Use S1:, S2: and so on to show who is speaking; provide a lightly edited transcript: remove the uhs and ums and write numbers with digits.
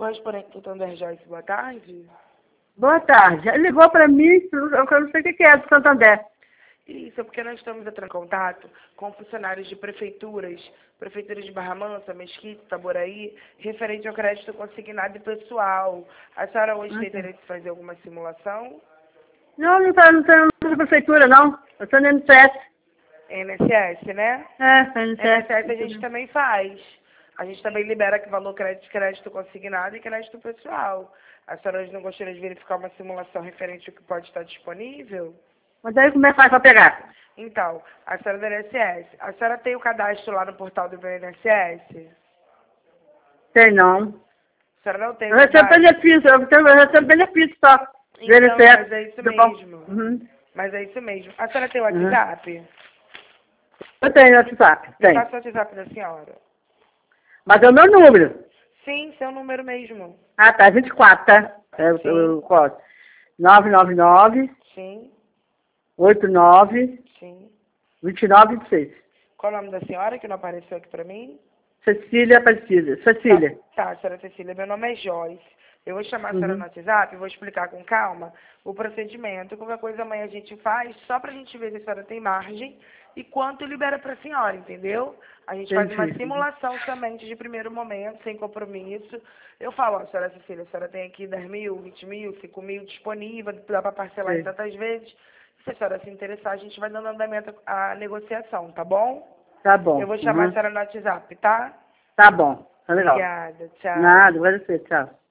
S1: correspondente do Thunder Joyce, boa tarde.
S2: Boa tarde. Ele ligou para mim, eu não sei o que é, do Santander.
S1: Isso, é porque nós estamos entrando em contato com funcionários de prefeituras de Barra Mansa, Mesquita, Itaboraí, referente ao crédito consignado e pessoal. A senhora hoje tem interesse em fazer alguma simulação?
S2: Não está na prefeitura, não. Eu estou no INSS.
S1: INSS, né?
S2: INSS.
S1: INSS a gente também faz. A gente também libera que valor crédito consignado e crédito pessoal. A senhora hoje não gostaria de verificar uma simulação referente ao que pode estar disponível?
S2: Mas aí como é que faz para pegar?
S1: Então, a senhora do INSS, a senhora tem o cadastro lá no portal do meu INSS?
S2: Tem não.
S1: A senhora não tem
S2: Eu
S1: o
S2: recebo
S1: cadastro?
S2: benefício, eu recebo benefício só. Do
S1: Então,
S2: INSS.
S1: mas é isso mesmo. Mas é isso mesmo. A senhora tem o WhatsApp?
S2: Eu tenho WhatsApp,
S1: Me
S2: tem.
S1: passa o WhatsApp da senhora.
S2: Mas é o meu número.
S1: Sim, seu número mesmo.
S2: Ah, tá, 24, tá? É o código. 999
S1: Sim,
S2: 89
S1: sim.
S2: 2926.
S1: Qual o nome da senhora que não apareceu aqui pra mim?
S2: Cecília Aparecida. Cecília.
S1: Tá, senhora Cecília, meu nome é Joyce. Eu vou chamar a senhora no WhatsApp, vou explicar com calma o procedimento. Qualquer coisa amanhã a gente faz, só pra gente ver se a senhora tem margem e quanto libera pra senhora, entendeu? A gente faz uma
S2: Entendi.
S1: simulação somente de primeiro momento, sem compromisso. Eu falo, ó, senhora Cecília, a senhora tem aqui 10 mil, 20 mil, 5 mil disponível, dá pra parcelar em
S2: Sim.
S1: tantas vezes. Se a senhora se interessar, a gente vai dando andamento à negociação, tá bom?
S2: Tá bom.
S1: Eu vou chamar a senhora no WhatsApp, tá?
S2: Tá bom. Tá legal.
S1: Obrigada, tchau.
S2: Nada, vai ser. Tchau.